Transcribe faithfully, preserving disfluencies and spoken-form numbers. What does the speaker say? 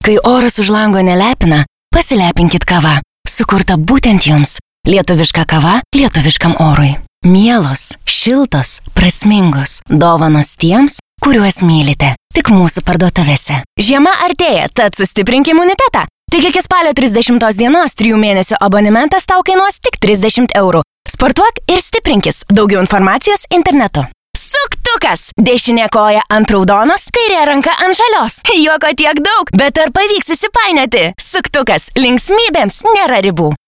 Kai oras už lango nelepina, pasilepinkit kava. Sukurta būtent jums. Lietuviška kava lietuviškam orui. Mielos, šiltos, prasmingos dovanos tiems, kuriuos mylite. Tik mūsų parduotuvėse. Žiema artėja, tad sustiprink imunitetą. Tik iki spalio trisdešimtos dienos trijų mėnesių abonementas tau kainuos tik trisdešimt eurų. Sportuok ir stiprinkis. Daugiau informacijos internetu. Suktukas! Dešinė koja ant raudonos, kairė ranka ant žalios. Juoko tiek daug, bet ar pavyks įsipainioti? Suktukas. Linksmybėms nėra ribų.